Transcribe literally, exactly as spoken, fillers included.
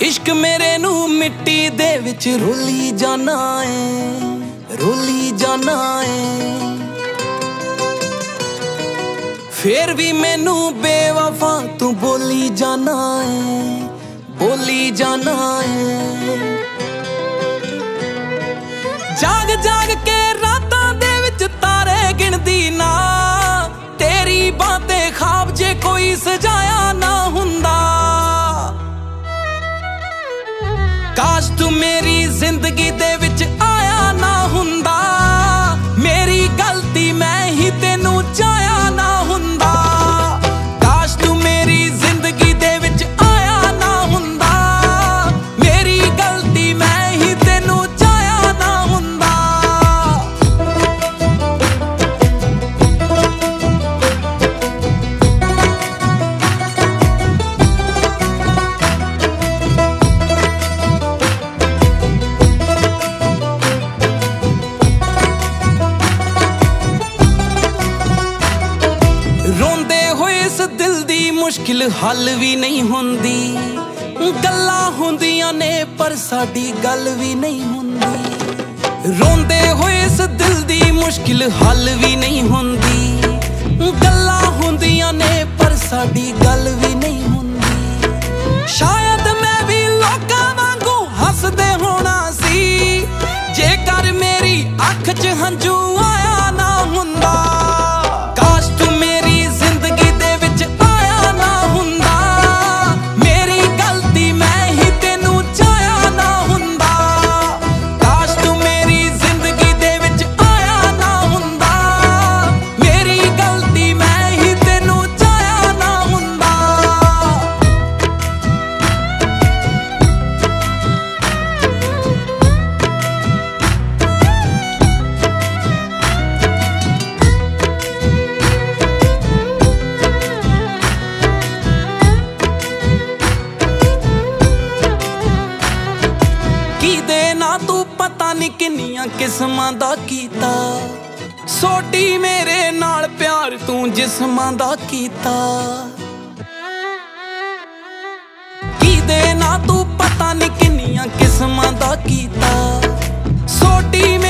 इश्क मेरे नू मिट्टी दे विच रोली जाना है, रोली जाना है। फिर भी मैनू बेवफा तू बोली जाना है, बोली जाना है। जाग जाग के रातां दे विच तारे गिनदी ना, तेरी बातें ख्वाब जे कोई सजाया ना हुंदा। काश तू मेरी जिंदगी दे विच आया ना हुंदा, मेरी गलती मैं ही तेनू चाया ना हुंदा। काश तू मेरी जिंदगी दे विच आया ना हुंदा, मेरी गलती मैं ही तेनू चाया ना हुंदा। रोंदे होए इस दिल दी मुश्किल हल भी नहीं हुंदी, गल्लां हुंदियां ने पर साडी गल भी नहीं हुंदी। रोंदे होए इस दिल दी मुश्किल हल भी नहीं हुंदी, गल्लां हुंदियां ने पर साडी गल भी नहीं हुंदी। शायद मैं भी लोकां वांगू हसदे होना सी, जेकर मेरी अख च हंझू आया ना हुंदा। काश तू मेरी जिंदगी दे विच आया ना हुंदा, मेरी गलती मैं ही तेनू चाया ना हुंदा। काश तू मेरी जिंदगी दे विच आया ना हुंदा, मेरी गलती मैं ही तेनू चाया ना हुंदा। तू पता नहीं किन्नियां किस्मां दा कीता, सोटी मेरे नाल प्यार तू जिस्मां दा कीता। की दे ना तू पता नहीं किन्नियां किस्मां दा कीता, सोटी